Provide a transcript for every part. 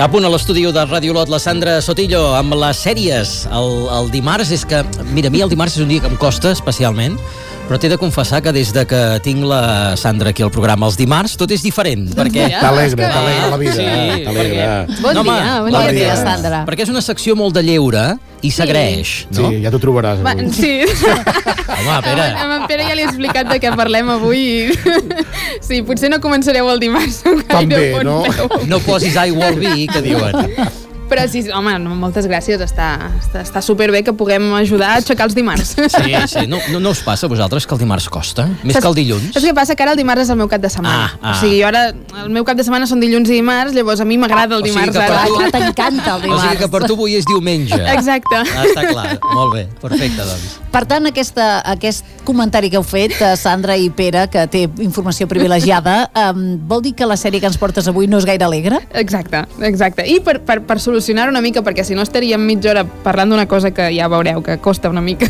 A punt a l'estudi de Ràdio Lot, la Sandra Sotillo, amb les sèries. El dimarts és que... Mira, a mi el dimarts és un dia que em costa especialment, però t'he de confessar que des de que tinc la Sandra aquí al programa els dimarts, tot és diferent. Perquè... T'alegra la vida. Sí, t'alegra. Bon dia, Sandra. Perquè és una secció molt de lleure i s'agraeix, no? Sí, ja t'ho trobaràs. Sí. Home, Pere. Amb en Pere ja li he explicat de què parlem avui. Sí, potser no començareu el dimarts. També, no? No posis aigua al vi, que diuen. Però sí, home, moltes gràcies. Està superbé que puguem ajudar a aixecar els dimarts. Sí. No us passa a vosaltres que el dimarts costa? Més que el dilluns? Saps què passa? Que ara el dimarts és el meu cap de setmana. O sigui, jo ara, el meu cap de setmana són dilluns i dimarts, llavors a mi m'agrada el dimarts. T'encanta el dimarts. O sigui que per tu avui és diumenge. Exacte. Està clar. Molt bé. Perfecte, doncs. Per tant, aquest comentari que heu fet, Sandra i Pere, que té informació privilegiada, vol dir que la sèrie que ens portes avui no és gaire alegre? Exacte. I per solucionar una mica, perquè si no estaríem mitja hora parlant d'una cosa que ja veureu que costa una mica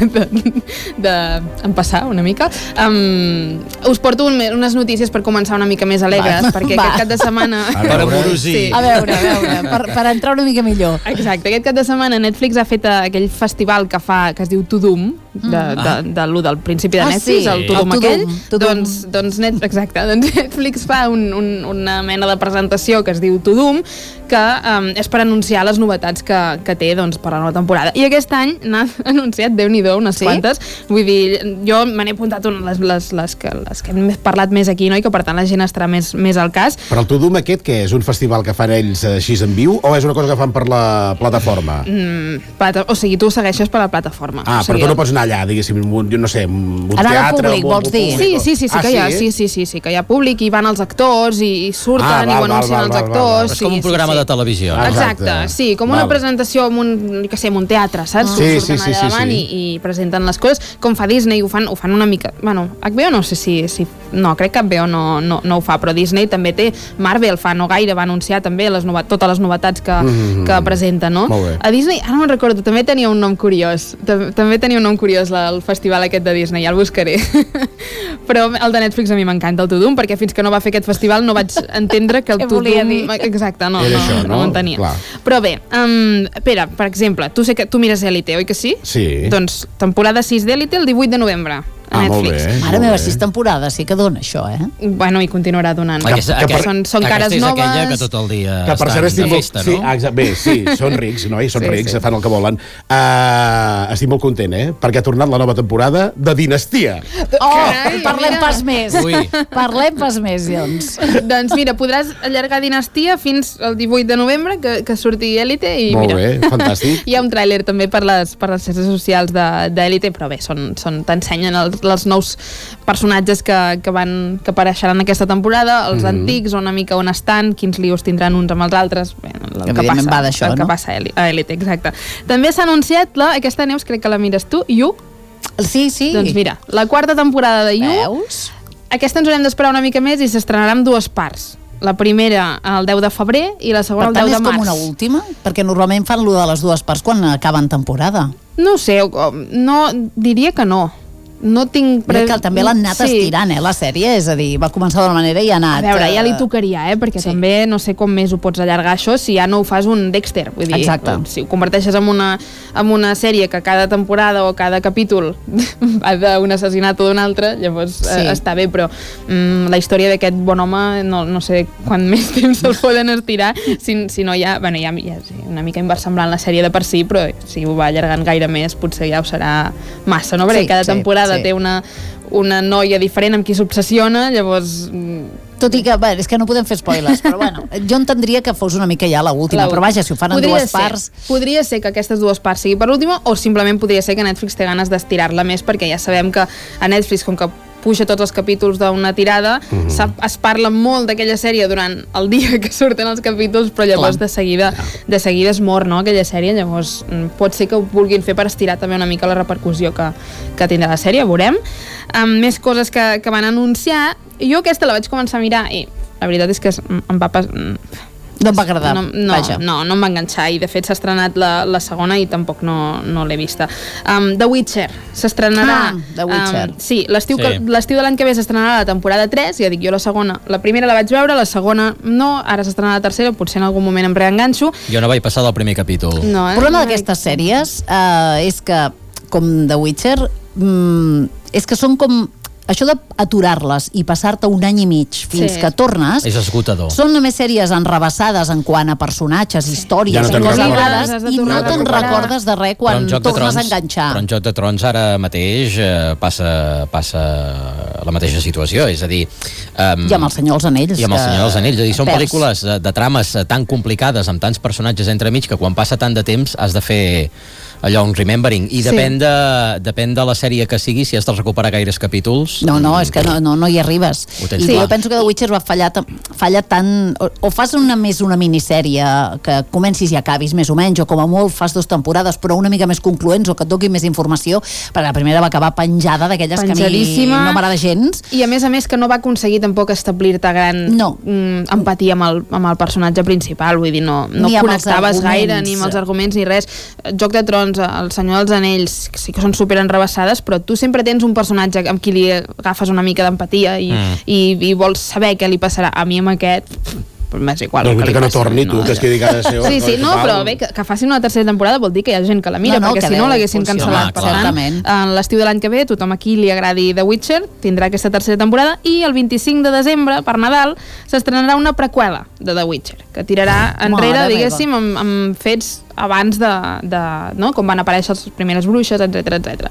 d'empassar una mica, us porto unes notícies per començar una mica més alegres, perquè aquest cap de setmana... Per amorosir. Sí. A veure, per entrar una mica millor. Exacte, aquest cap de setmana Netflix ha fet aquell festival que es diu To Doom, del principi de Netflix, el To Doom aquell. Doncs Netflix fa una mena de presentació que es diu To Doom, que és per anunciar les novetats que té per la nova temporada. I aquest any n'ha anunciat, Déu-n'hi-do, unes quantes. Vull dir, jo me n'he apuntat les que hem parlat més aquí, no? I que per tant la gent estarà més al cas. Però el To Doom aquest, què és? Un festival que fan ells així en viu o és una cosa que fan per la plataforma? O sigui, tu ho segueixes per la plataforma. Però tu no pots anar allà, diguéssim, jo no sé, un teatre... Públic, vols dir? Sí, que hi ha públic, i van els actors i surten i ho anuncien els actors. És com un programa de televisió. Exacte, sí, com una presentació en un teatre, saps? Surten allà davant i presenten les coses, com fa Disney, ho fan una mica... Bueno, HBO no sé si... No, crec que HBO no ho fa, però Disney també té... Marvel fa no gaire, va anunciar també totes les novetats que presenta, no? A Disney, ara no me'n recordo, també tenia un nom curiós. També tenia un nom curiós el festival aquest de Disney, ja el buscaré. Però el de Netflix a mi m'encanta, el To Doom, perquè fins que no va fer aquest festival no vaig entendre que el To Doom... Exacte, no ho entenia. Clar. Però bé, Pere, per exemple, sé que tu mires Élite, oi que sí? Sí. Doncs temporada 6 d'Élite el 18 de novembre. A Netflix. Mare meva, 6 temporades, sí que dona això, Bueno, i continuarà donant. Són cares noves. Aquesta és aquella que tot el dia que per cert estan de festa, no? Bé, sí, són rics, no? Són rics, fan el que volen. Estic molt content, perquè ha tornat la nova temporada de Dinastia. Parlem pas més. Parlem pas més, doncs. Doncs mira, podràs allargar Dinastia fins al 18 de novembre, que surti Élite. Molt bé, fantàstic. Hi ha un tràiler també per les xarxes socials d'Élite, però bé, t'ensenyen els nous personatges que apareixeran aquesta temporada, els antics, una mica on estan, quins lios tindran uns amb els altres, el que passa a Élite, exacte. També s'ha anunciat aquesta, Neus, crec que la mires tu, You. Sí. Doncs mira, la quarta temporada de You. Veus? Aquesta ens haurem d'esperar una mica més i s'estrenarà en 2 parts. La primera el 10 de febrer i la segona el 10 de març. Per tant, és com una última? Perquè normalment fan lo de les 2 parts quan acaben temporada. No ho sé, no, diria que no. No tinc... Que també l'han anat estirant, la sèrie, és a dir, va començar d'una manera i ha anat... A veure, ja li tocaria, perquè també no sé com més ho pots allargar això si ja no ho fas un Dexter, vull dir... Exacte. Si ho converteixes en una sèrie que cada temporada o cada capítol va d'un assassinat o d'un altre, llavors està bé, però la història d'aquest bon home no sé quant més temps el poden estirar, si no ja... Bueno, ja una mica inversemblant la sèrie de per si, però si ho va allargant gaire més potser ja ho serà massa, no? Perquè cada temporada té una noia diferent amb qui s'obsessiona, llavors... Tot i que, bé, és que no podem fer spoilers, però bueno, jo entendria que fos una mica ja l'última, però vaja, si ho fan en 2 parts... Podria ser que aquestes 2 parts sigui per l'última, o simplement podria ser que Netflix té ganes d'estirar-la més, perquè ja sabem que a Netflix, com que puja tots els capítols d'una tirada, es parla molt d'aquella sèrie durant el dia que surten els capítols, però llavors de seguida es mor, no?, aquella sèrie, llavors pot ser que ho vulguin fer per estirar també una mica la repercussió que tindrà la sèrie, veurem. Més coses que van anunciar, jo aquesta la vaig començar a mirar i la veritat és que em va No em va agradar, vaja. No em va enganxar, i de fet s'ha estrenat la segona i tampoc no l'he vista. The Witcher s'estrenarà... The Witcher. Sí, l'estiu de l'any que ve s'estrenarà la temporada 3, ja dic, jo la segona, la primera la vaig veure, la segona no, ara s'estrenarà la tercera, potser en algun moment em reenganxo. Jo no vaig passar del primer capítol. No, El problema d'aquestes sèries és que, com The Witcher, és que són com... Això d'aturar-les i passar-te un any i mig fins que tornes... És esgotador. Són només sèries enrabassades en quant a personatges, històries, ja no i no te'n recordes de res quan tornes a enganxar. Però en Joc de Trons ara mateix passa la mateixa situació, és a dir... I amb El Senyor dels Anells. I amb El Senyor dels Anells, és a dir, són pel·lícules de trames tan complicades, amb tants personatges entremig, que quan passa tant de temps has de fer allò, un remembering, i depèn de la sèrie que sigui, si has de recuperar gaires capítols... No, és que no hi arribes. I jo penso que The Witcher falla tant... O fas una minissèrie que comencis i acabis més o menys, o com a molt fas 2 temporades, però una mica més concloents, o que et doni més informació, perquè la primera va acabar penjada, d'aquelles que a mi no m'agrada gens. I a més que no va aconseguir tampoc establir-te gran empatia amb el personatge principal, vull dir, no connectaves gaire, ni amb els arguments ni res. Joc de Trons, El Senyor dels Anells, sí que són super enrabassades, però tu sempre tens un personatge amb qui li agafes una mica d'empatia i vols saber què li passarà. A mi amb aquest m'és igual. No, que no torni, tu, que es quedi cada seu. Sí, no, però bé, que facin una tercera temporada vol dir que hi ha gent que la mira, perquè si no l'haguessin cancel·lat. Per tant, en l'estiu de l'any que ve, tothom aquí li agradi The Witcher tindrà aquesta tercera temporada, i el 25 de desembre, per Nadal, s'estrenarà una preqüela de The Witcher, que tirarà enrere, diguéssim, amb fets abans no? Com van aparèixer les primeres bruixes, etc.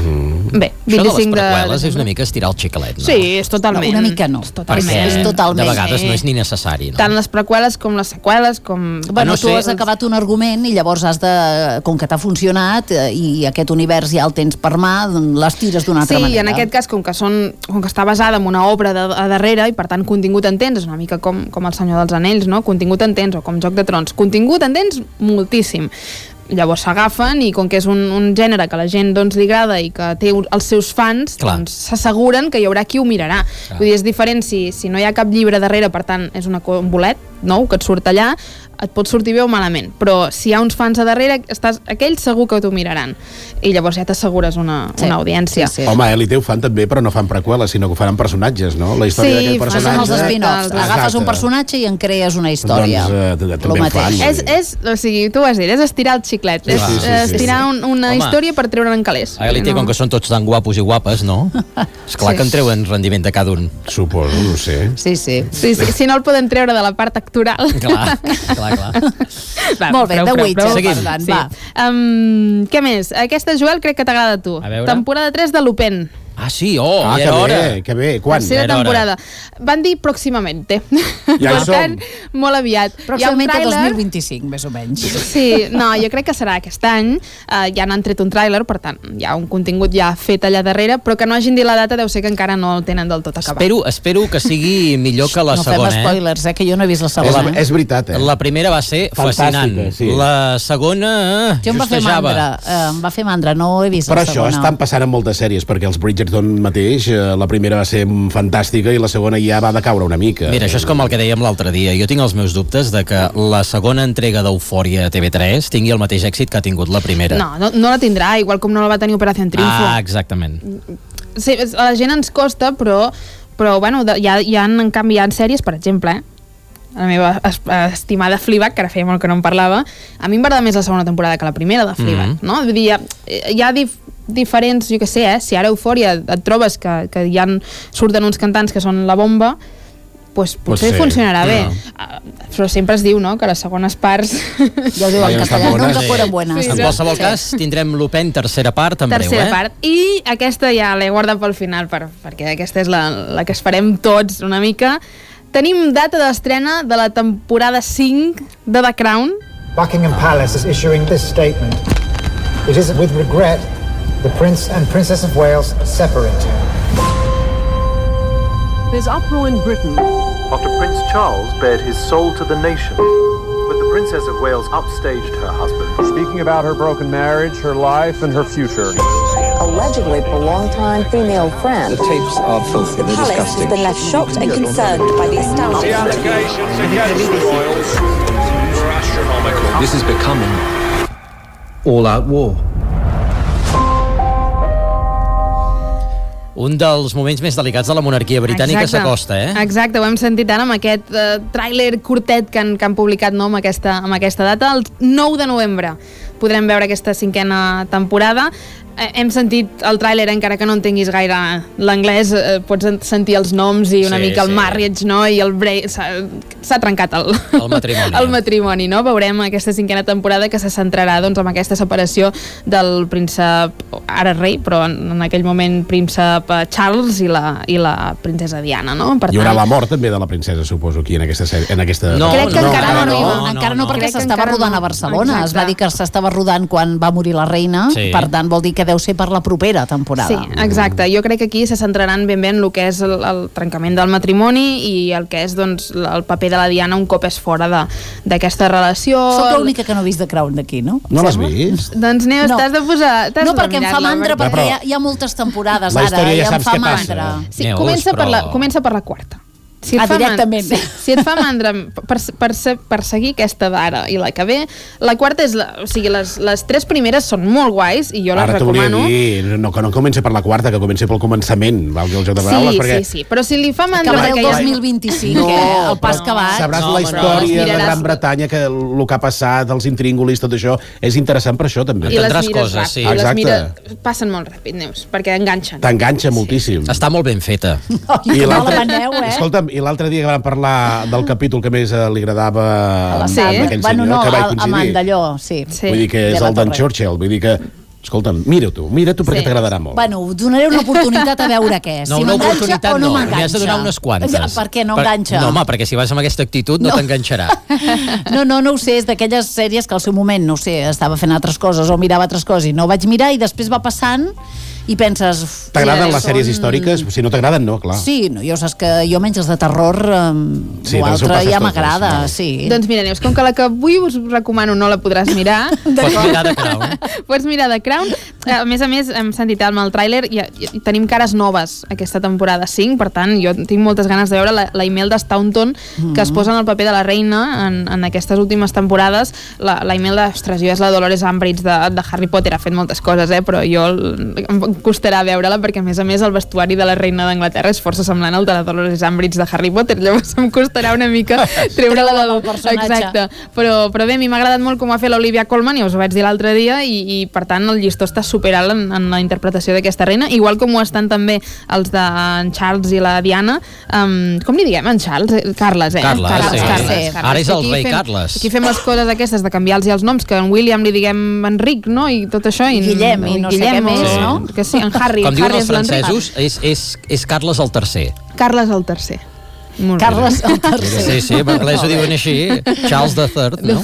Bé, 25 de... Això de les preqüeles és una mica estirar el xicalet, no? Sí, és totalment. Una mica no. Perquè de vegades no és ni necessari, no? Tant les preqüeles com les seqüeles, com... Bueno, tu has acabat un argument i llavors has de... Com que t'ha funcionat i aquest univers ja el tens per mà, les tires d'una altra manera. Sí, en aquest cas, com que està basada en una obra a darrere, i per tant contingut en tens, és una mica com El Senyor dels Anells, no? Contingut en tens, o com Joc de Trons. Contingut en tens moltíssim. Llavors s'agafen, i com que és un gènere que a la gent doncs li agrada i que té els seus fans, doncs s'asseguren que hi haurà qui ho mirarà. Vull dir, és diferent si no hi ha cap llibre darrere, per tant és un bolet nou que et surt allà, et pot sortir bé o malament, però si hi ha uns fans a darrere, aquells segur que t'ho miraran, i llavors ja t'assegures una audiència. Home, Elite ho fan també, però no fan preqüeles, sinó que ho fan amb personatges, no? La història d'aquell personatge... Sí, fan els spin-offs. Agafes un personatge i en crees una història. Doncs també en fan. O sigui, tu ho has dit, és estirar el xiclet, és estirar una història per treure'n en calés. A Elite, com que són tots tan guapos i guapes, no? Esclar que en treuen rendiment de cada un. Suposo, no ho sé. Sí. Si no el poden treure de la part actoral. Clar. Molt bé, The Witcher. Seguim. Què més? Aquesta, Joel, crec que t'agrada a tu. Temporada 3 de Lupin. Ah, sí? Ja era hora. Que bé. Quan? Tercera temporada. Van dir pròximamente. Ja per tant, molt aviat. Pròximamente 2025, més o menys. Sí, no, jo crec que serà aquest any. Ja n'han tret un tràiler, per tant, hi ha un contingut ja fet allà darrere, però que no hagin dit la data deu ser que encara no el tenen del tot acabat. Espero que sigui millor que la segona. No fem spoilers, que jo no he vist la segona. És veritat, La primera va ser fascinant. La segona justejava. Em va fer mandra, no he vist la segona. Però això estan passant en moltes sèries, perquè els Bridgerton mateix, la primera va ser fantàstica i la segona ja va decaure una mica. Mira, això és com el que dèiem l'altre dia. Jo tinc els meus dubtes de que la segona entrega d'Eufòria a TV3 tingui el mateix èxit que ha tingut la primera. No la tindrà, igual com no la va tenir Operación Triunfo. Exactament. Sí, a la gent ens costa, però bueno, en canvi hi ha sèries, per exemple, la meva estimada Fleabag, que ara feia molt que no en parlava, a mi em va agradar més la segona temporada que la primera de Fleabag, no? Vull dir, hi ha diferents, jo què sé, si ara Eufòria et trobes que surten uns cantants que són la bomba, doncs potser funcionarà bé. Però sempre es diu, no?, que les segones parts... Ja ho diu en castellà, nunca fueron buenas. En qualsevol cas, tindrem Lupin tercera part en breu, Tercera part. I aquesta ja l'he guardat pel final, perquè aquesta és la que esperem tots una mica. Tenim data d'estrena de la temporada 5 de The Crown. Buckingham Palace is issuing this statement. It is with regret the Prince and Princess of Wales separate. There's uproar in Britain after Prince Charles bared his soul to the nation, but the Princess of Wales upstaged her husband. Speaking about her broken marriage, her life, and her future. allegedly for long-time female friend. The tapes are filthy, they're disgusting. Palace has been left shocked and concerned by the establishment. The allegations against the royals are astronomical. This is becoming all-out war. Un dels moments més delicats de la monarquia britànica s'acosta, Exacte, ho hem sentit ara amb aquest tràiler curtet que han publicat amb aquesta data. El 9 de novembre podrem veure aquesta 5a temporada. Hem sentit el tràiler, encara que no entenguis gaire l'anglès, pots sentir els noms i una mica el marriage, no? I el break, s'ha trencat el matrimoni. El matrimoni, no? Veurem aquesta 5a temporada que se centrarà doncs, en aquesta separació del príncep, ara rei, però en aquell moment príncep Charles i la princesa Diana, no? Hi haurà la mort també de la princesa, suposo, aquí en aquesta sèrie. Crec que encara no arriba. Encara no, perquè s'estava rodant a Barcelona. Es va dir que s'estava rodant quan va morir la reina, per tant vol dir que deu ser per la propera temporada. Sí, exacte. Jo crec que aquí se centraran ben bé en el que és el trencament del matrimoni i el que és doncs, el paper de la Diana un cop és fora d'aquesta relació. Soc l'única que no he vist The Crown d'aquí, no? No l'has vist? Doncs Neus, t'has de posar... No, perquè em fa mandra, perquè hi ha moltes temporades ara i em fa mandra. Sí, comença per la quarta. Directament. Si et fa mandra per seguir aquesta d'ara i la que ve, la quarta és... O sigui, les 3 primeres són molt guais i jo les recomano. Ara t'hauria de dir, no, que no comenci per la quarta, que comenci pel començament, valgui el joc de paraules, perquè... Sí, però si li fa mandra... Acabarà el 2025, el pas que va. Sabràs la història de Gran Bretanya, que el que ha passat, els intríngulis, tot això, és interessant per això, també. I les mires ràpid, les mires passen molt ràpid, Neus, perquè enganxen. T'enganxa moltíssim. Està molt ben feta. I no la maneu, Escolta'm, i l'altre dia que vam parlar del capítol que més li agradava a aquell senyor, que vaig coincidir. A Mandalló, sí. Vull dir que és el d'en Churchill, vull dir que... Escolta'm, mira-t'ho perquè t'agradarà molt. Bueno, donaré una oportunitat a veure què. No, una oportunitat no, n'hi has de donar unes quantes. Per què no enganxa? No, home, perquè si vas amb aquesta actitud no t'enganxarà. No ho sé, és d'aquelles sèries que al seu moment, no sé, estava fent altres coses o mirava altres coses i no vaig mirar i després va passant i penses... T'agraden les sèries històriques? Si no t'agraden, no, clar. Sí, jo saps que jo menys els de terror, l'altre ja m'agrada, sí. Doncs mira, Neus, com que la que avui us recomano no la podràs mirar... Pots mirar The Crown. Pots mirar The Crown. A més, hem sentit el tràiler i tenim cares noves aquesta temporada 5, per tant, jo tinc moltes ganes de veure la Imelda Staunton, que es posa en el paper de la reina en aquestes últimes temporades. La Imelda, ostres, jo és la Dolores Umbridge de Harry Potter, ha fet moltes coses, però jo em costarà veure-la perquè a més el vestuari de la reina d'Anglaterra és força semblant al de la Dolores Umbridge de Harry Potter, llavors em costarà una mica treure-la del personatge. Exacte, però bé, a mi m'ha agradat molt com ho ha fet l'Olivia Colman, ja us ho vaig dir l'altre dia, i per tant el llistó està superalt en la interpretació d'aquesta reina, igual com ho estan també els d'en Charles i la Diana. Com li diguem, en Charles? Carles, Carles. Ara és el rei Carles. Aquí fem les coses aquestes de canviar-los els noms, que en William li diguem Enric, no? I tot això. I Guillem, i no sé què més, no? Que sí, en Harry. Com diuen els francesos, és Carles el tercer. Carles el tercer. Carles el tercer. Sí, en anglès ho diuen així, Charles III, no?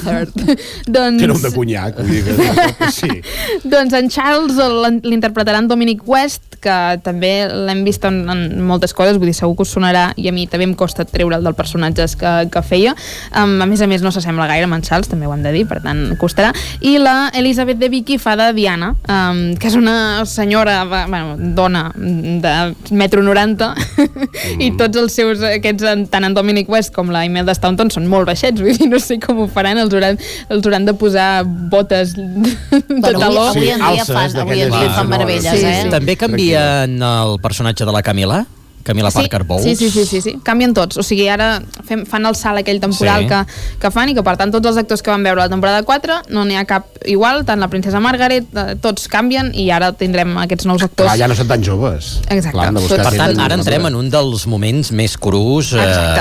Té nom de conyac, vull dir que sí. Doncs en Charles l'interpretarà en Dominic West, que també l'hem vist en moltes coses, vull dir, segur que us sonarà, i a mi també em costa treure'l dels personatges que feia. A més, no s'assembla gaire amb en Charles, també ho hem de dir, per tant, costarà. I la Elizabeth de Vicky fa de Diana, que és una senyora, dona de 1,90 m, i tots els seus, tant en Dominic West com la Imelda Staunton són molt baixets, vull dir, no sé com ho faran, els hauran de posar botes de taló. Avui en dia fan meravelles, També canvien el personatge de la Camila Parker Bowles. Sí, canvien tots, o sigui, ara fan el salt aquell temporal que fan, i que per tant tots els actors que van veure la temporada 4 no n'hi ha cap igual, tant la princesa Margaret, tots canvien i ara tindrem aquests nous actors. Clar, ja no són tan joves. Exacte. Per tant, ara entrem en un dels moments més crus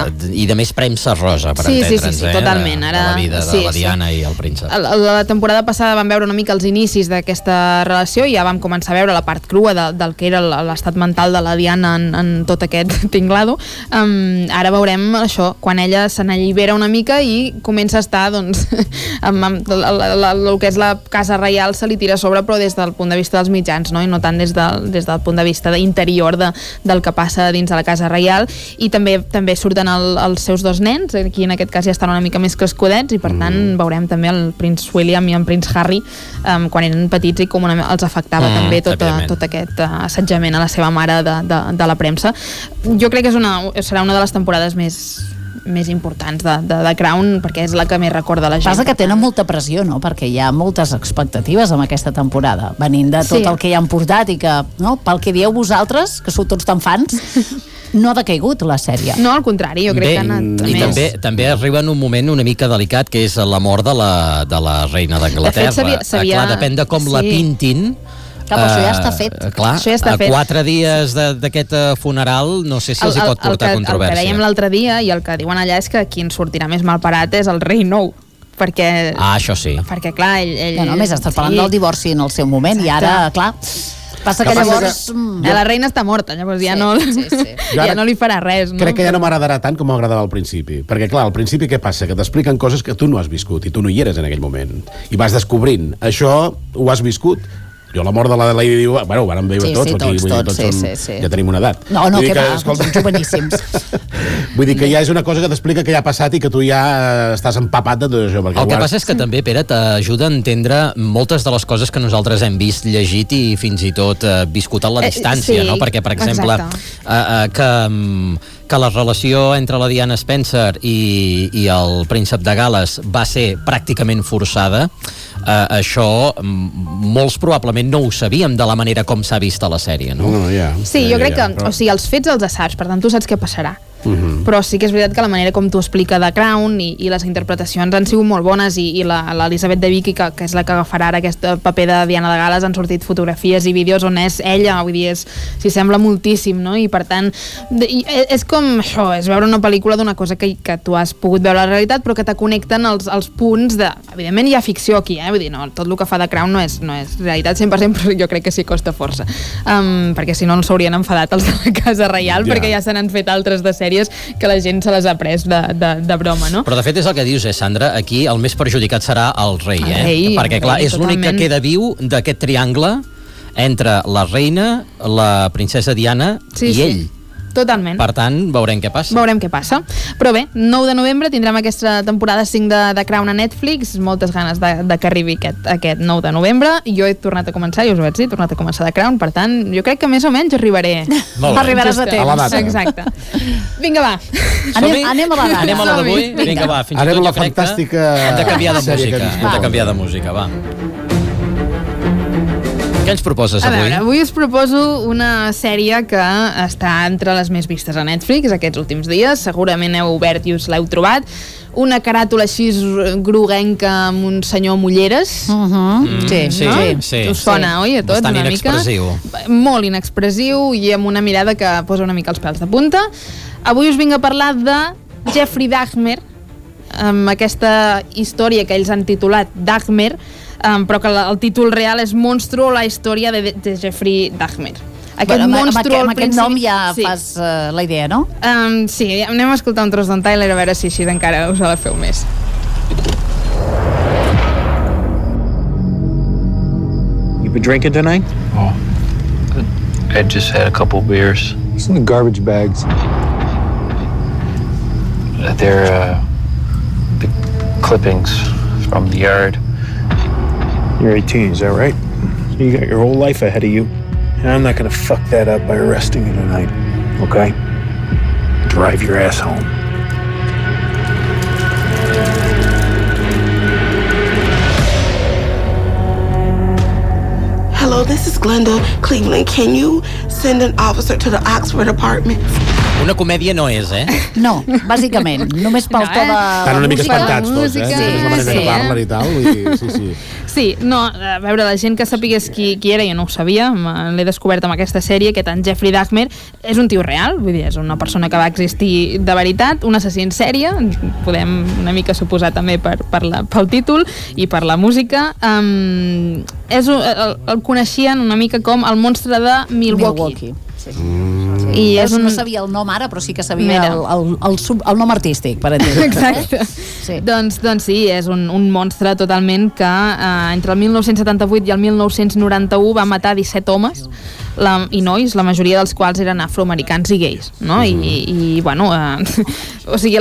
i de més premsa rosa, per entendre'ns, totalment. De la vida de la Diana i el príncep. La temporada passada vam veure una mica els inicis d'aquesta relació i ja vam començar a veure la part crua del que era l'estat mental de la Diana en tot aquest tinglado. Ara veurem això, quan ella se n'allibera una mica i comença a estar, doncs, amb el que és la casa reial se li tira a sobre, però des del punt de vista dels mitjans, no? I no tant des del punt de vista interior del que passa dins de la casa reial. I també surten els seus dos nens, aquí en aquest cas ja estan una mica més crescudets, i per tant veurem també el Prince William i el Prince Harry quan eren petits i com els afectava també tot aquest assetjament a la seva mare de la premsa. Jo crec que serà una de les temporades més importants de Crown, perquè és la que més recorda la gent. Passa que tenen molta pressió, no? Perquè hi ha moltes expectatives amb aquesta temporada, venint de tot el que hi han portat i que, no? Pel que dieu vosaltres, que sou tots tan fans, no ha decaigut la sèrie. No, al contrari, jo crec que ha anat més. I també arriba en un moment una mica delicat, que és la mort de la reina d'Anglaterra. De fet, clar, depèn de com la pintin. Clar, això ja està fet. Clar, a 4 dies d'aquest funeral no sé si els hi pot portar controvèrsia. El que dèiem l'altre dia i el que diuen allà és que qui en sortirà més malparat és el rei nou, perquè... això sí. Perquè, clar, ell... No, només estàs parlant del divorci en el seu moment. Exacte. I ara, clar... Passa que llavors... La reina està morta, llavors ja no li farà res. Crec que ja no m'agradarà tant com m'agradava al principi. Perquè, clar, al principi què passa? Que t'expliquen coses que tu no has viscut i tu no hi eres en aquell moment. I vas descobrint. Això ho has viscut. Jo la mort de la Lady Di, bueno, ho vàrem veure tots, ja tenim una edat. No, que va, som joveníssims. Vull dir que ja és una cosa que t'explica que ja ha passat i que tu ja estàs empapat de tot això. El que passa és que també, Pere, t'ajuda a entendre moltes de les coses que nosaltres hem vist, llegit i fins i tot viscut a la distància, no? Perquè, per exemple, que la relació entre la Diana Spencer i el príncep de Gal·les va ser pràcticament forçada, això molts probablement no ho sabíem de la manera com s'ha vist a la sèrie, no? Sí, jo crec que, o sigui, els fets els saps, per tant tu saps què passarà. Però sí que és veritat que la manera com t'ho explica The Crown i les interpretacions han sigut molt bones, i l'Elisabet de Vicky, que és la que agafarà ara aquest paper de Diana de Gal·les, han sortit fotografies i vídeos on és ella, vull dir, s'hi sembla moltíssim, no? I per tant és com això, és veure una pel·lícula d'una cosa que tu has pogut veure a la realitat, però que te connecten els punts de... Evidentment hi ha ficció aquí, vull dir, no, tot el que fa The Crown no és realitat 100%, però jo crec que sí costa força, perquè si no els haurien enfadat els de la Casa Reial, perquè ja se n'han fet altres de sèries que la gent se les ha pres de broma, no? Però de fet és el que dius, Sandra, aquí el més perjudicat serà el rei, perquè clar, és l'únic que queda viu d'aquest triangle entre la reina, la princesa Diana i ell. Totalment. Per tant, veurem què passa. Però bé, 9 de novembre tindrem aquesta temporada 5 de Crown a Netflix, moltes ganes de que arribi aquest 9 de novembre. Jo he tornat a començar, ja us ho vaig dir, he tornat a començar The Crown, per tant, jo crec que més o menys arribaré. Arribaràs a temps. A la data. Exacte. Vinga, va. Anem a la data. Anem a la d'avui? Vinga, va. Fins i tot jo crec que hem de canviar de música. Hem de canviar de música, va. Què ens proposes avui? A veure, avui us proposo una sèrie que està entre les més vistes a Netflix aquests últims dies. Segurament heu obert i us l'heu trobat. Una caràtula així groguenca amb un senyor amb ulleres. Sí. Us sona, oi? A tots, bastant una mica. inexpressiu. Molt inexpressiu i amb una mirada que posa una mica els pèls de punta. Avui us vinc a parlar de Jeffrey Dahmer, amb aquesta història que ells han titulat Dahmer, però que el títol real és Monstruo, la història de Jeffrey Dahmer. Amb aquest nom ja fas la idea, no? Sí, anem a escoltar un tros d'en Tyler a veure si així encara us la feu més. You been drinking tonight? Oh, I just had a couple beers. What's in the garbage bags? They're the clippings from the yard. You're 18, is that right? You got your whole life ahead of you. And I'm not gonna fuck that up by arresting you tonight, okay? Drive your ass home. Hello, this is Glenda Cleveland. Can you send an officer to the Oxford apartment? Una comèdia no és, No, bàsicament. Només pel to de estan una mica espantats tots, és la manera que parlen i tal. Sí, no, a veure, la gent que sapigués qui era, jo no ho sabia, l'he descobert amb aquesta sèrie, que tant Jeffrey Dahmer és un tio real, vull dir, és una persona que va existir de veritat, un assassí en sèrie, podem una mica suposar també pel títol i per la música. El coneixien una mica com el monstre de Milwaukee. I no sabia el nom ara, però sí que sabia el nom artístic, per exemple. Exacte. Doncs sí, és un monstre totalment que entre el 1978 i el 1991 va matar 17 homes i nois, la majoria dels quals eren afroamericans i gais, no? I bueno, o sigui,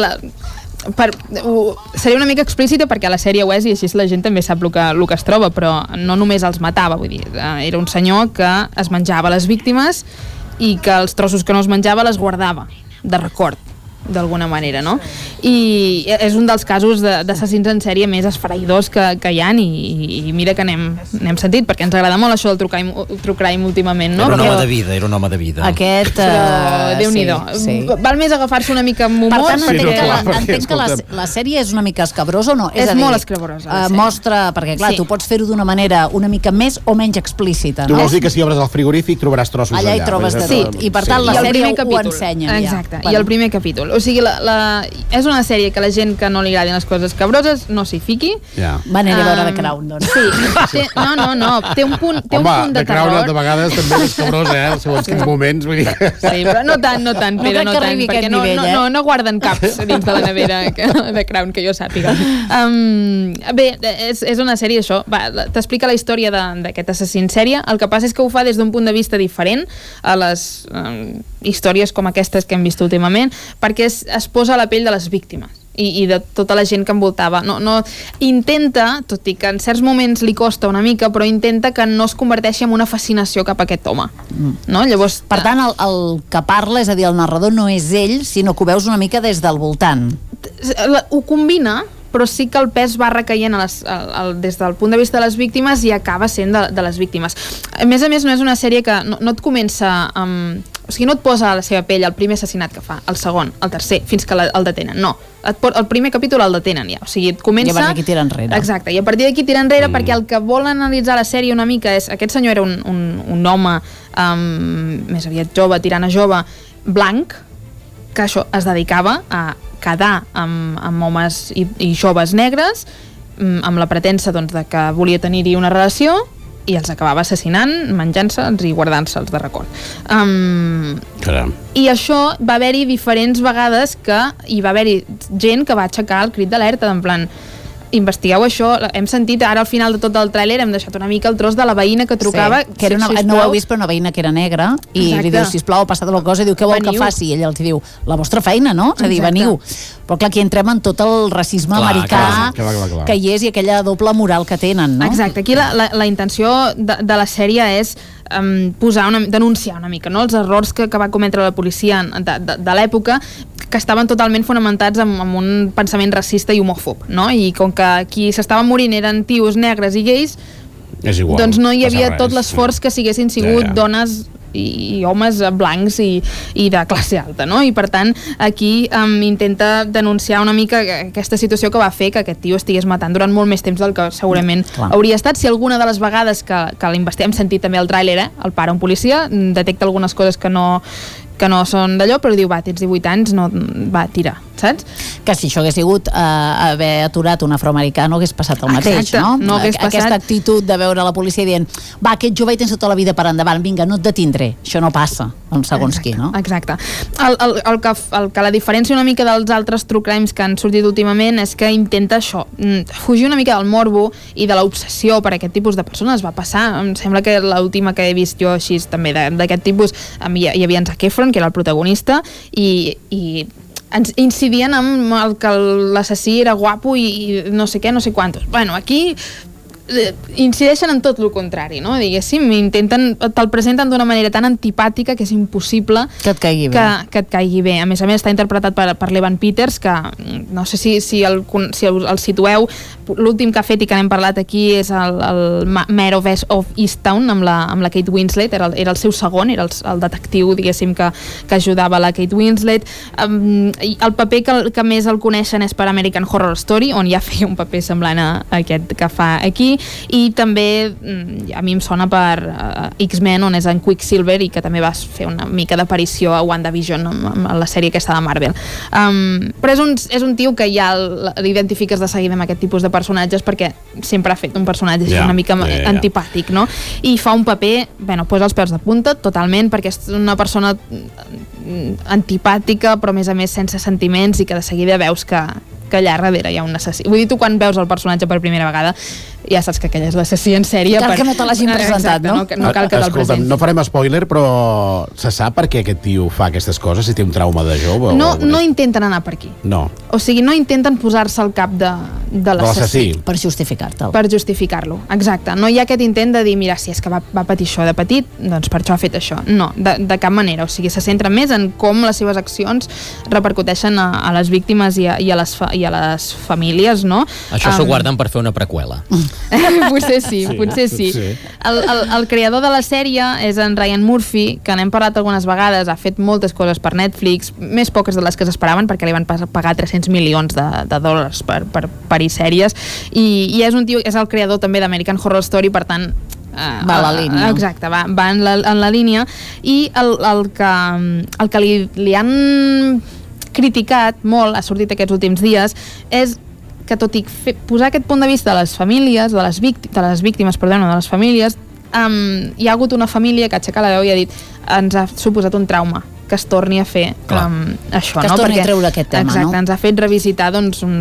seria una mica explícita perquè a la sèrie ho és i així la gent també sap el que es troba, però no només els matava, vull dir, era un senyor que es menjava les víctimes i que els trossos que no es menjava les guardava de record, d'alguna manera, no? I és un dels casos d'assassins en sèrie més esfereïdors que hi ha i mira que n'hem sentit, perquè ens agrada molt això del true crime últimament, no? Era un home de vida. Aquest... Però Déu-n'hi-do. Val més agafar-se una mica amb humor. Per tant, entenc que la sèrie és una mica escabrosa o no? És molt escabrosa. Mostra, perquè clar, tu pots fer-ho d'una manera una mica més o menys explícita, no? Tu vols dir que si obres el frigorífic trobaràs trossos allà. Allà hi trobes de tot. I per tant la sèrie ho ensenya. Exacte, i el primer capítol. O sigui, és una sèrie que la gent que no li agradin les coses cabroses no s'hi fiqui. Va anar a veure The Crown, doncs. Sí, no, té un punt de terror. The Crown de vegades també és cabrosa, segons quins moments, vull dir. Sí, però no tant, Pere, no tant, perquè no guarden caps dins de la nevera de Crown, que jo sàpiga. Bé, és una sèrie, això, t'explica la història d'aquest assassí en sèrie. El que passa és que ho fa des d'un punt de vista diferent a les històries com aquestes que hem vist últimament, perquè es posa a la pell de les víctimes i de tota la gent que envoltava. Intenta, tot i que en certs moments li costa una mica, però intenta que no es converteixi en una fascinació cap a aquest home. No? Llavors, per tant, el que parla, és a dir, el narrador no és ell, sinó que ho veus una mica des del voltant. Ho combina, però sí que el pes va recaient des del punt de vista de les víctimes i acaba sent de les víctimes. A més, no és una sèrie que no et comença amb... O sigui, no et posa a la seva pell el primer assassinat que fa, el segon, el tercer, fins que el detenen, no. El primer capítol el detenen ja, o sigui, et comença... I a partir d'aquí tira enrere. Exacte, i a partir d'aquí tira enrere perquè el que vol analitzar la sèrie una mica és... Aquest senyor era un home més aviat jove, tirant a jove, blanc, que això es dedicava a quedar amb homes i joves negres amb la pretensa doncs, de que volia tenir-hi una relació i els acabava assassinant, menjant-se'ls i guardant-se'ls de record. I això va haver-hi diferents vegades que hi va haver-hi gent que va aixecar el crit d'alerta, en plan, investigueu això, hem sentit ara al final de tot el tràiler, hem deixat una mica el tros de la veïna que trucava, que era no ho heu vist, però una veïna que era negra i li diu, sisplau, ha passat alguna cosa, i diu, què vol que faci? I ella els diu, la vostra feina, no? És a dir, veniu. Però clar, aquí entrem en tot el racisme americà que hi és i aquella doble moral que tenen, no? Exacte, aquí la intenció de la sèrie és denunciar una mica, no? Els errors que va cometre la policia de l'època, que estaven totalment fonamentats en un pensament racista i homòfob, no? I com que qui s'estaven morint eren tios negres i gais, doncs no hi havia tot l'esforç que si haguessin sigut dones i homes blancs i de classe alta, no? I per tant aquí intenta denunciar una mica aquesta situació que va fer que aquest tio estigués matant durant molt més temps del que segurament hauria estat. Si alguna de les vegades que l'investiguem, hem sentit també el tràiler, el para un policia, detecta algunes coses que no són d'allò, però diu, tens 18 anys, no, tira, saps? Que si això hagués sigut haver aturat un afroamericà no hagués passat el mateix, no? No hagués passat. Aquesta actitud de veure la policia dient, aquest jove hi tens tota la vida per endavant, vinga, no et detindré. Això no passa, amb segons qui, no? Exacte. El que la diferència una mica dels altres true crimes que han sortit últimament és que intenta això, fugir una mica del morbo i de l'obsessió per aquest tipus de persones. Va passar, em sembla que l'última que he vist jo així també d'aquest tipus, hi havia en Zac Efron, que era el protagonista, i ens incidien amb el que l'assassí era guapo i no sé què, no sé quantos. Bueno, aquí incideixen en tot el contrari, no? Diguéssim, te'l presenten d'una manera tan antipàtica que és impossible que et caigui bé. Que et caigui bé. A més està interpretat per l'Evan Peters, que no sé si el situeu. L'últim que ha fet i que n'hem parlat aquí és el Mayor of Easttown amb la Kate Winslet, era el seu segon, era el detectiu, diguéssim, que ajudava la Kate Winslet. El paper que més el coneixen és per American Horror Story, on ja feia un paper semblant a aquest que fa aquí. i també a mi em sona per X-Men, on és en Quicksilver i que també va fer una mica d'aparició a WandaVision a la sèrie aquesta de Marvel. Però és un tio que ja l'identifiques de seguida amb aquest tipus de personatges perquè sempre ha fet un personatge una mica antipàtic, no? I fa un paper, posa els peus de punta totalment, perquè és una persona antipàtica però a més sense sentiments i que de seguida veus que allà darrere hi ha un assassí. Vull dir, tu quan veus el personatge per primera vegada ja saps que aquell és l'assassí en sèrie. Cal que no te l'hagin presentat, no? No cal que te'l presenti. No farem spoiler, però se sap per què aquest tio fa aquestes coses, si té un trauma de jove? No intenten anar per aquí. No. O sigui, no intenten posar-se al cap de l'assassí. Per justificar-te'l. Per justificar-lo, exacte. No hi ha aquest intent de dir, mira, si és que va patir això de petit, doncs per això ha fet això. No, de cap manera. O sigui, se centra més en com les seves accions repercuteixen a les víctimes i a les famílies, no? Això s'ho guarden per fer una preqüela. Potser sí. El creador de la sèrie és en Ryan Murphy, que n'hem parlat algunes vegades, ha fet moltes coses per Netflix, més poques de les que s'esperaven perquè li van pagar 300 milions de dòlars per sèries, i és un tio, és el creador també d'American Horror Story, per tant va a la línia. Exacte, va en la línia, i el que li han criticat molt, ha sortit aquests últims dies, és que tot i posar aquest punt de vista de les famílies, de les víctimes, de les famílies, hi ha hagut una família que ha aixecat la veu i ha dit ens ha suposat un trauma que es torni a fer això. Que es torni a treure aquest tema, exacte, ens ha fet revisitar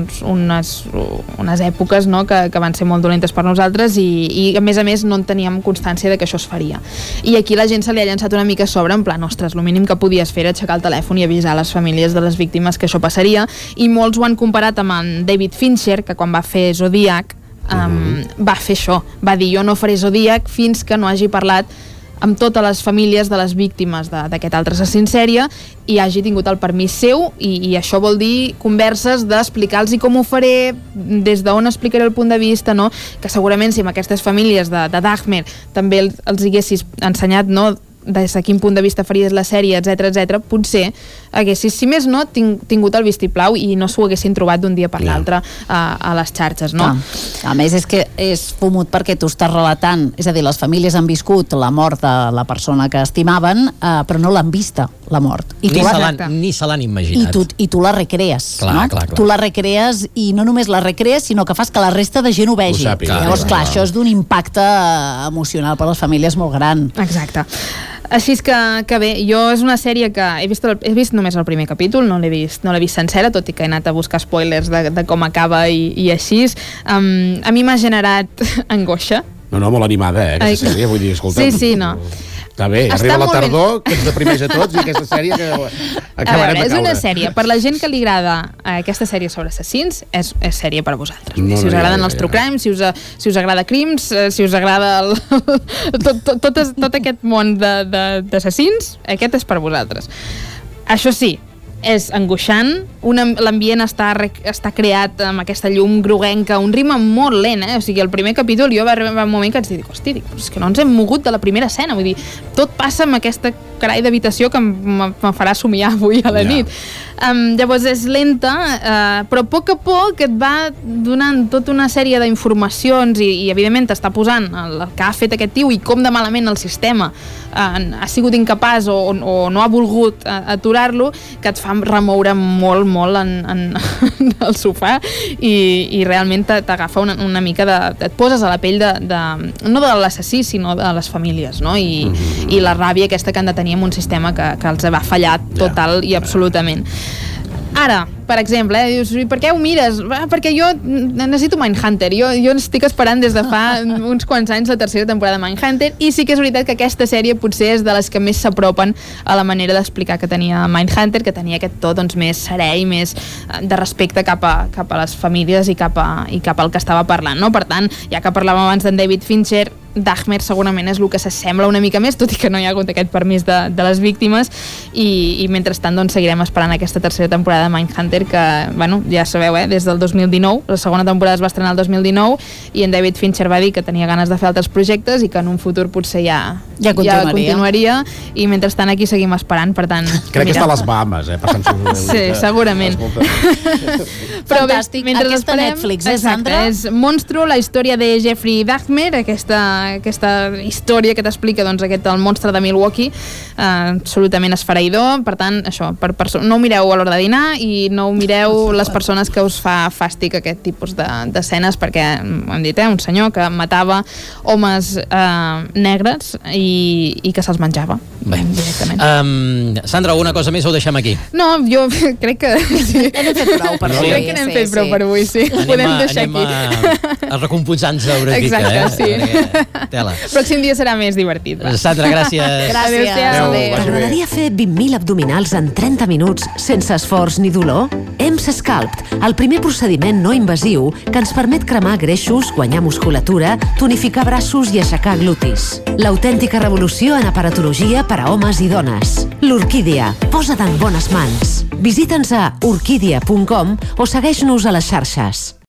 unes èpoques que van ser molt dolentes per nosaltres i a més no en teníem constància de que això es faria. I aquí la gent se li ha llançat una mica a sobre, en plan, ostres, el mínim que podies fer era aixecar el telèfon i avisar les famílies de les víctimes que això passaria, i molts ho han comparat amb en David Fincher, que quan va fer Zodiac va fer això, va dir jo no faré Zodiac fins que no hagi parlat amb totes les famílies de les víctimes d'aquest altre assassí en sèrie i hagi tingut el permís seu, i això vol dir converses d'explicar-los com ho faré, des d'on explicaré el punt de vista, no? Que segurament si amb aquestes famílies de Dahmer també els haguessis ensenyat, no?, des de quin punt de vista faries la sèrie, etc, potser haguessis, si més no, tingut el vistiplau i no s'ho haguessin trobat d'un dia per l'altre a les xarxes, no? A més, és que és fumut perquè tu estàs relatant, és a dir, les famílies han viscut la mort de la persona que estimaven, però no l'han vista, la mort. Ni se l'han imaginat. I tu la recrees, no? Clar. Tu la recrees, i no només la recrees, sinó que fas que la resta de gent ho vegi. Llavors, clar, això és d'un impacte emocional per a les famílies molt gran. Exacte. Així és que bé, jo és una sèrie que he vist només el primer capítol, no l'he vist sencera, tot i que he anat a buscar spoilers de com acaba i així. A mi m'ha generat angoixa. No, molt animada, aquesta sèrie, vull dir, escolta'm. Sí, no. Està bé, arriba la tardor, que ens deprimeix a tots, i aquesta sèrie que acabarem de caure. És una sèrie, per la gent que li agrada aquesta sèrie sobre assassins, és sèrie per a vosaltres. Si us agraden els true crime, si us agrada crims, si us agrada tot aquest món d'assassins, aquest és per a vosaltres. Això sí, és angoixant, l'ambient està creat amb aquesta llum groguenca, un ritme molt lent, o sigui, el primer capítol jo va arribar un moment que ens dic, hosti, és que no ens hem mogut de la primera escena, vull dir, tot passa amb aquesta carai d'habitació que em farà somiar avui a la nit. Llavors és lenta, però a poc et va donant tota una sèrie d'informacions i evidentment t'està posant el que ha fet aquest tio i com de malament el sistema ha sigut incapaç o no ha volgut aturar-lo, que et fa remoure molt en el sofà i realment t'agafa una mica et poses a la pell no de l'assassí, sinó de les famílies, no? I la ràbia aquesta que han de tenir amb un sistema que els va fallar total i absolutament. Ara, per exemple, dius, per què ho mires? Perquè jo necessito Mindhunter. Jo estic esperant des de fa uns quants anys la tercera temporada de Mindhunter, i sí que és veritat que aquesta sèrie potser és de les que més s'apropen a la manera d'explicar que tenia Mindhunter, que tenia aquest to més serè i més de respecte cap a les famílies i cap al que estava parlant, no? Per tant, ja que parlàvem abans d'en David Fincher, Dahmer segurament és el que s'assembla una mica més, tot i que no hi ha hagut aquest permís de les víctimes, i mentrestant doncs, seguirem esperant aquesta tercera temporada de Mindhunter, que, bueno, ja sabeu, des del 2019, la segona temporada es va estrenar el 2019, i en David Fincher va dir que tenia ganes de fer altres projectes i que en un futur potser ja continuaria, i mentrestant aquí seguim esperant, per tant... Crec que està a les Bahamas, passant-s'ho. Sí, segurament. Però fantàstic, bé, aquesta Netflix, Sandra? És Monstro, la història de Jeffrey Dahmer, aquesta història que t'explica doncs, el monstre de Milwaukee, absolutament esfereïdor. Per tant, això, no ho mireu a l'hora de dinar i no ho mireu les persones que us fa fàstic aquest tipus d'escenes, perquè, hem dit, un senyor que matava homes negres i que se'ls menjava. Bé. Sandra, alguna cosa més o ho deixem aquí? No, jo crec que... Sí. Hem fet prou per avui. Crec que n'hem fet prou per avui, sí. Podem deixar aquí. Anem a recomponsar-nos una mica. Exacte, sí. Tela. Pròxim dia serà més divertit. Sandra, gràcies. Gràcies. T'agradaria fer 20.000 abdominals en 30 minuts sense esforç ni dolor? EMS Sculpt, el primer procediment no invasiu que ens permet cremar greixos, guanyar musculatura, tonificar braços i aixecar glutis. L'autèntica revolució en aparatologia per a homes i dones. L'Orquídia, posa't en bones mans. Visita'ns a orquídia.com o segueix-nos a les xarxes.